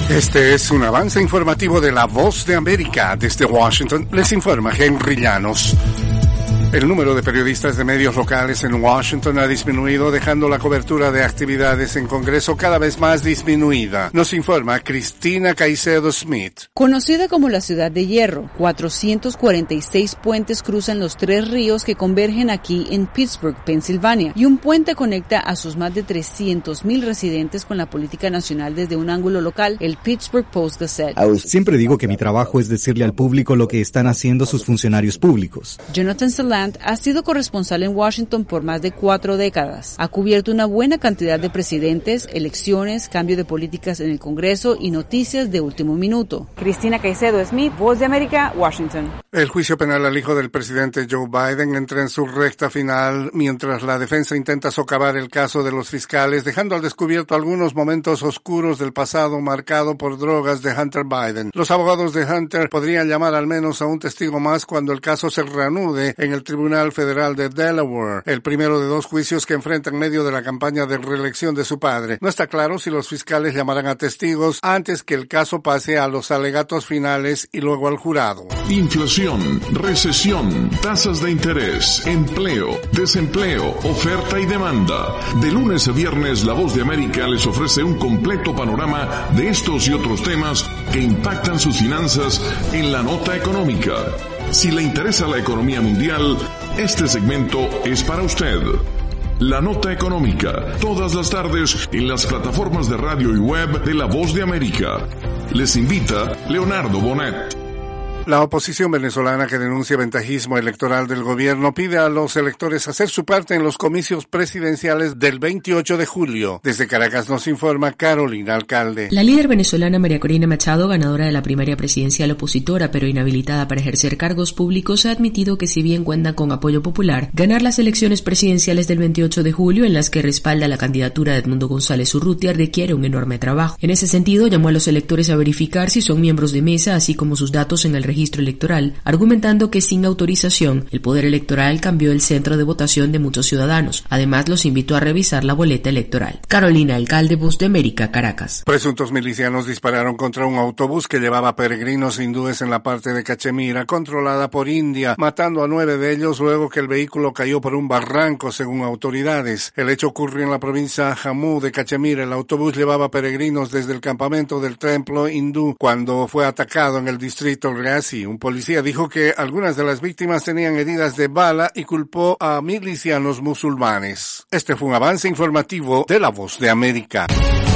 Este es un avance informativo de La Voz de América. Desde Washington les informa Henry Llanos. El número de periodistas de medios locales en Washington ha disminuido, dejando la cobertura de actividades en Congreso cada vez más disminuida. Nos informa Cristina Caicedo Smith. Conocida como la Ciudad de Hierro, 446 puentes cruzan los 3 ríos que convergen aquí en Pittsburgh, Pensilvania, y un puente conecta a sus más de 300,000 residentes con la política nacional desde un ángulo local, el Pittsburgh Post-Gazette. Siempre digo que mi trabajo es decirle al público lo que están haciendo sus funcionarios públicos. Jonathan Salant ha sido corresponsal en Washington por más de 4 décadas. Ha cubierto una buena cantidad de presidentes, elecciones, cambio de políticas en el Congreso y noticias de último minuto. Cristina Caicedo Smith, Voz de América, Washington. El juicio penal al hijo del presidente Joe Biden entra en su recta final mientras la defensa intenta socavar el caso de los fiscales, dejando al descubierto algunos momentos oscuros del pasado marcado por drogas de Hunter Biden. Los abogados de Hunter podrían llamar al menos a un testigo más cuando el caso se reanude en el Tribunal Federal de Delaware, el primero de 2 juicios que enfrenta en medio de la campaña de reelección de su padre. No está claro si los fiscales llamarán a testigos antes que el caso pase a los alegatos finales y luego al jurado. Inflación, recesión, tasas de interés, empleo, desempleo, oferta y demanda. De lunes a viernes, La Voz de América les ofrece un completo panorama de estos y otros temas que impactan sus finanzas en la nota económica. Si le interesa la economía mundial, este segmento es para usted. La nota económica, todas las tardes en las plataformas de radio y web de La Voz de América. Les invita Leonardo Bonet. La oposición venezolana, que denuncia ventajismo electoral del gobierno, pide a los electores hacer su parte en los comicios presidenciales del 28 de julio. Desde Caracas nos informa Carolina Alcalde. La líder venezolana María Corina Machado, ganadora de la primaria presidencial opositora pero inhabilitada para ejercer cargos públicos, ha admitido que si bien cuenta con apoyo popular, ganar las elecciones presidenciales del 28 de julio, en las que respalda la candidatura de Edmundo González Urrutia, requiere un enorme trabajo. En ese sentido, llamó a los electores a verificar si son miembros de mesa, así como sus datos en el registro electoral, argumentando que sin autorización el Poder Electoral cambió el centro de votación de muchos ciudadanos. Además, los invitó a revisar la boleta electoral. Carolina Alcalde, Voz de América, Caracas. Presuntos milicianos dispararon contra un autobús que llevaba peregrinos hindúes en la parte de Cachemira, controlada por India, matando a 9 de ellos luego que el vehículo cayó por un barranco, según autoridades. El hecho ocurrió en la provincia Jammu de Cachemira. El autobús llevaba peregrinos desde el campamento del templo hindú cuando fue atacado en el distrito Reasi. Un policía dijo que algunas de las víctimas tenían heridas de bala y culpó a milicianos musulmanes. Este fue un avance informativo de La Voz de América.